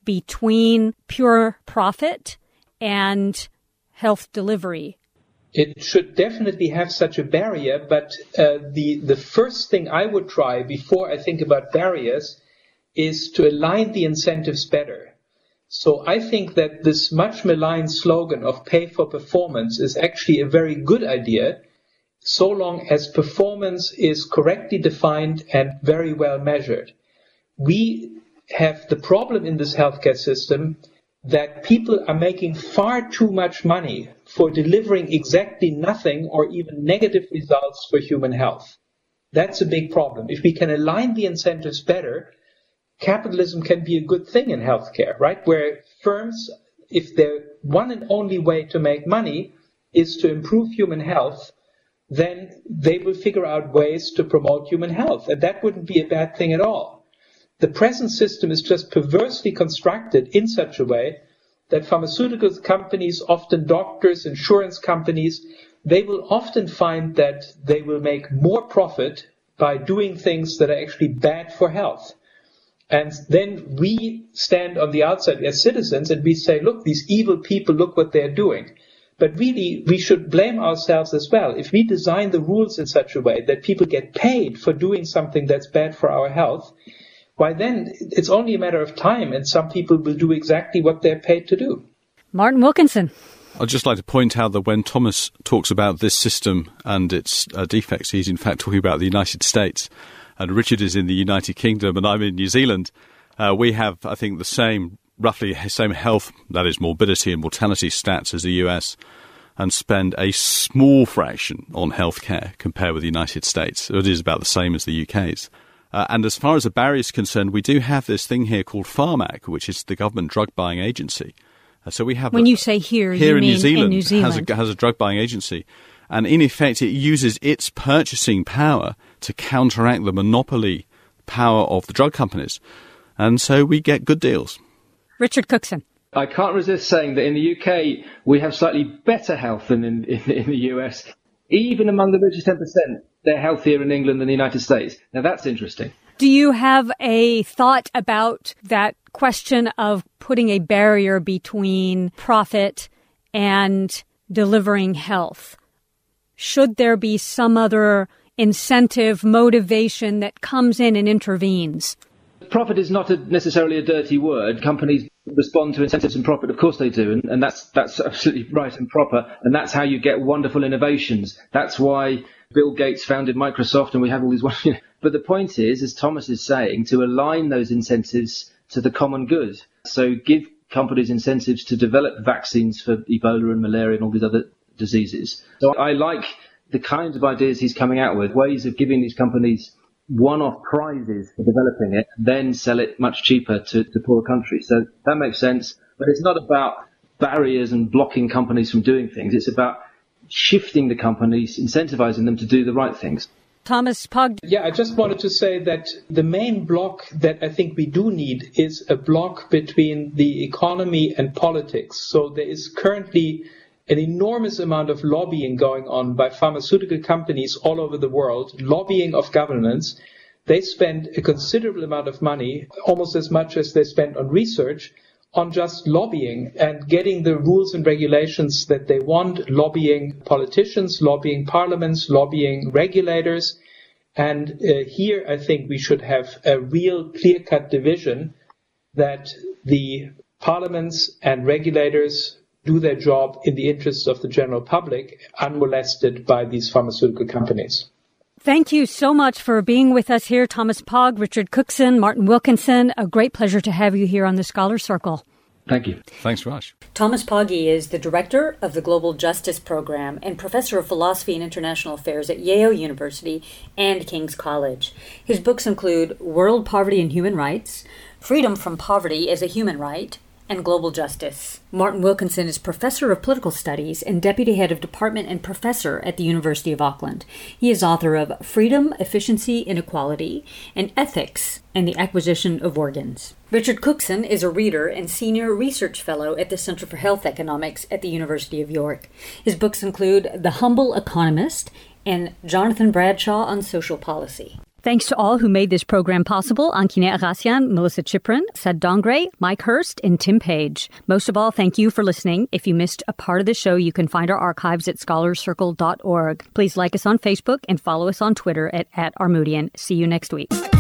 between pure profit and health delivery? It should definitely have such a barrier, but uh, the, the first thing I would try before I think about barriers is to align the incentives better. So I think that this much maligned slogan of pay for performance is actually a very good idea, so long as performance is correctly defined and very well measured. We have the problem in this healthcare system that people are making far too much money for delivering exactly nothing or even negative results for human health. That's a big problem. If we can align the incentives better, capitalism can be a good thing in healthcare, right? Where firms, if their one and only way to make money is to improve human health, then they will figure out ways to promote human health. And that wouldn't be a bad thing at all. The present system is just perversely constructed in such a way that pharmaceutical companies, often doctors, insurance companies, they will often find that they will make more profit by doing things that are actually bad for health. And then we stand on the outside as citizens and we say, look, these evil people, look what they're doing. But really, we should blame ourselves as well. If we design the rules in such a way that people get paid for doing something that's bad for our health, why then it's only a matter of time and some people will do exactly what they're paid to do. Martin Wilkinson. I'd just like to point out that when Thomas talks about this system and its uh, defects, he's in fact talking about the United States. And Richard is in the United Kingdom and I'm in New Zealand. Uh, we have, I think, the same, roughly same health, that is morbidity and mortality stats as the U S, and spend a small fraction on healthcare compared with the United States. So it is about the same as the U K's. Uh, and as far as the barrier is concerned, we do have this thing here called Pharmac, which is the government drug buying agency. Uh, so we have when a, you say here, here you in mean New Zealand, in New Zealand. Has, a, has a drug buying agency, and in effect, it uses its purchasing power to counteract the monopoly power of the drug companies, and so we get good deals. Richard Cookson. I can't resist saying that in the U K we have slightly better health than in, in, in the U S. Even among the richest ten percent, they're healthier in England than the United States. Now, that's interesting. Do you have a thought about that question of putting a barrier between profit and delivering health? Should there be some other incentive, motivation that comes in and intervenes? Profit is not a, necessarily a dirty word. Companies respond to incentives and profit. Of course they do. And, and that's that's absolutely right and proper. And that's how you get wonderful innovations. That's why Bill Gates founded Microsoft and we have all these... You know. But the point is, as Thomas is saying, to align those incentives to the common good. So give companies incentives to develop vaccines for Ebola and malaria and all these other diseases. So I like the kinds of ideas he's coming out with, ways of giving these companies one-off prizes for developing it, then sell it much cheaper to, to poorer countries. So that makes sense. But it's not about barriers and blocking companies from doing things. It's about shifting the companies, incentivizing them to do the right things. Thomas Pogge. Yeah, I just wanted to say that the main block that I think we do need is a block between the economy and politics. So there is currently an enormous amount of lobbying going on by pharmaceutical companies all over the world, lobbying of governments. They spend a considerable amount of money, almost as much as they spend on research, on just lobbying and getting the rules and regulations that they want, lobbying politicians, lobbying parliaments, lobbying regulators. And uh, here I think we should have a real clear-cut division that the parliaments and regulators do their job in the interests of the general public, unmolested by these pharmaceutical companies. Thank you so much for being with us here, Thomas Pogge, Richard Cookson, Martin Wilkinson. A great pleasure to have you here on the Scholar Circle. Thank you. Thanks very much. Thomas Pogge is the director of the Global Justice Program and professor of philosophy and international affairs at Yale University and King's College. His books include World Poverty and Human Rights, Freedom from Poverty as a Human Right, and Global Justice. Martin Wilkinson is Professor of Political Studies and Deputy Head of Department and Professor at the University of Auckland. He is author of Freedom, Efficiency, Inequality, and Ethics and the Acquisition of Organs. Richard Cookson is a reader and Senior Research Fellow at the Center for Health Economics at the University of York. His books include The Humble Economist and Jonathan Bradshaw on Social Policy. Thanks to all who made this program possible: Ankine Agassian, Melissa Chiprin, Sad Dongre, Mike Hurst, and Tim Page. Most of all, thank you for listening. If you missed a part of the show, you can find our archives at scholar circle dot org. Please like us on Facebook and follow us on Twitter at, at Armudian. See you next week.